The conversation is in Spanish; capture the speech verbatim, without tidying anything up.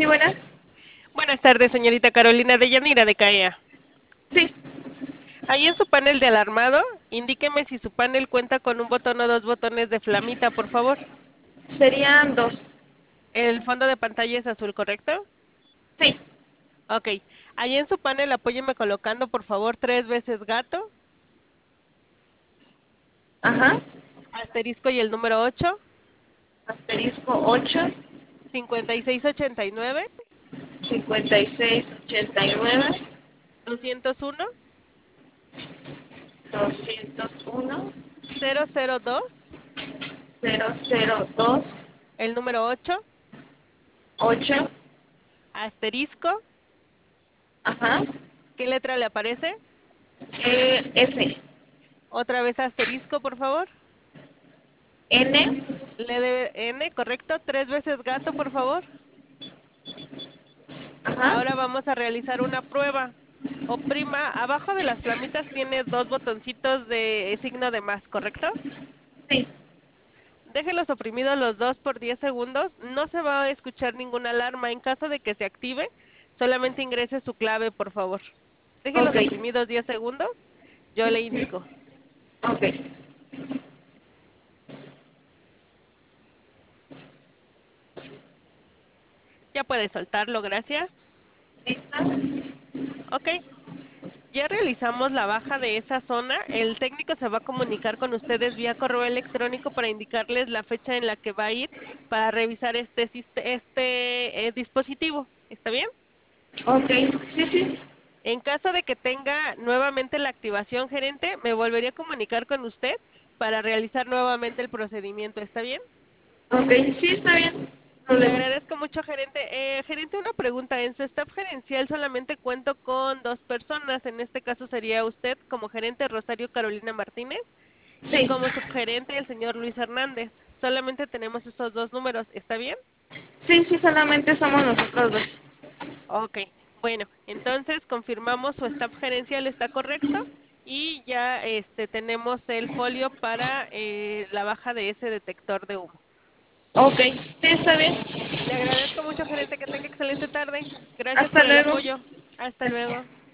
buenas. Buenas tardes, señorita Carolina de Yanira de CAEA. Sí, Ahí en su panel de alarmado, indíqueme si su panel cuenta con un botón o dos botones de flamita, por favor. serían dos. El fondo de pantalla es azul, ¿correcto? Sí, Ok. Ahí en su panel apóyeme colocando, por favor, tres veces gato, ajá. asterisco y el número ocho, Asterisco ocho, cincuenta y seis ochenta y nueve, cincuenta y seis, ochenta y nueve, doscientos uno, doscientos uno, cero cero dos, cero cero dos, el número ocho, ocho, asterisco. ajá. ¿Qué letra le aparece? E, F, Otra vez asterisco, por favor. N, Le de N, correcto. Tres veces gato, por favor. ajá. Ahora vamos a realizar una prueba. Oprima, abajo de las flamitas tiene dos botoncitos de signo de más, ¿correcto? Sí, Déjelos oprimidos los dos por diez segundos. No se va a escuchar ninguna alarma. En caso de que se active, solamente ingrese su clave, por favor. Déjelos ok, oprimidos diez segundos. Yo le indico. ok. Ya puede soltarlo, gracias. ¿Lista? Ok. Ya realizamos la baja de esa zona. El técnico se va a comunicar con ustedes vía correo electrónico para indicarles la fecha en la que va a ir para revisar este, siste- este eh, dispositivo. ¿Está bien? Ok, sí, sí. En caso de que tenga nuevamente la activación, gerente, me volvería a comunicar con usted para realizar nuevamente el procedimiento. ¿Está bien? Ok, sí, está bien. Le Problema. agradezco mucho, gerente. Eh, gerente, una pregunta. En su staff gerencial solamente cuento con dos personas. En este caso sería usted como gerente, Rosario Carolina Martínez, y Sí, como subgerente, el señor Luis Hernández. Solamente tenemos esos dos números. ¿Está bien? sí, sí, solamente somos nosotros dos. Ok. Bueno, entonces confirmamos su staff gerencial está correcto y ya este tenemos el folio para eh, la baja de ese detector de humo. Ok, sí, está bien. Le agradezco mucho, gerente, que tenga excelente tarde. Gracias Hasta por el luego. apoyo. Hasta luego.